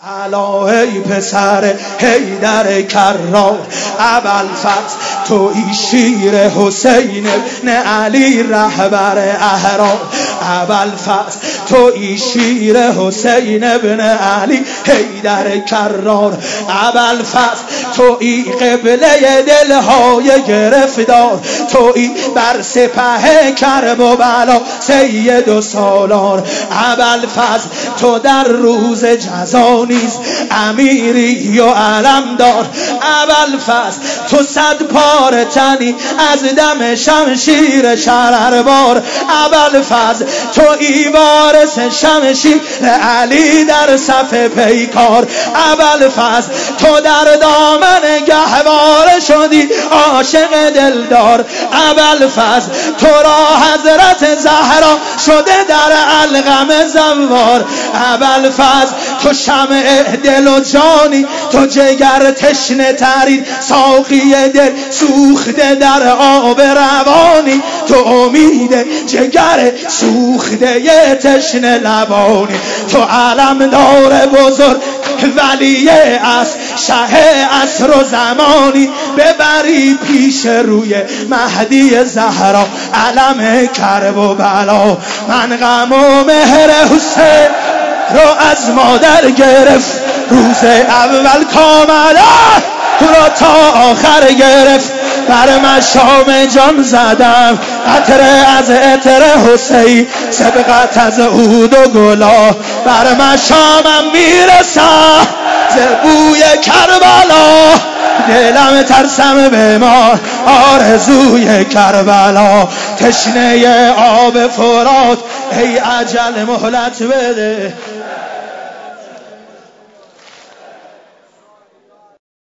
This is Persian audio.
الا ای پسر حیدر کرار، ابوالفضل تویی شیر حسین ابن علی رهبر احرار. ابوالفضل تویی شیر حسین ابن علی حیدر کرار. ابوالفضل تویی قبله دلهای گرفتار، تویی بر سپه کرب و بلا سید و سالار. ابوالفضل تو در روز جزا نیز امیری و علمدار. ابوالفضل تو صد پاره تنی از دم شمشیر شرربار. ابوالفضل تو ای وارث شمشیر علی در صف پیکار. ابوالفضل تو در دامن گهواره شدی عاشق دلدار. ابوالفضل تو را حضرت زهرا شده در علقم زوار. ابوالفضل تو شمع دل و جانی، تو جگر تشنه ترین ساقی دل سوخته در آب روانی، تو امید جگر سوخته تشنه لبانی، تو علمدار بزرگ ولی عصر شه عصر و زمانی. ببری پیش روی مهدی زهرا علم کرب و بلا. من غم و مهر حسین رو از مادر گرفت، روز اول کاملا تو را تا آخر گرفت. بر مشام جان زدم قطره از عطر حسین، سبقت از عود و گلا. بر مشامم میرسم ز بوی کربلا، دلم ترسم به ما آرزوی کربلا. تشنه آب فرات ای اجل مهلت بده.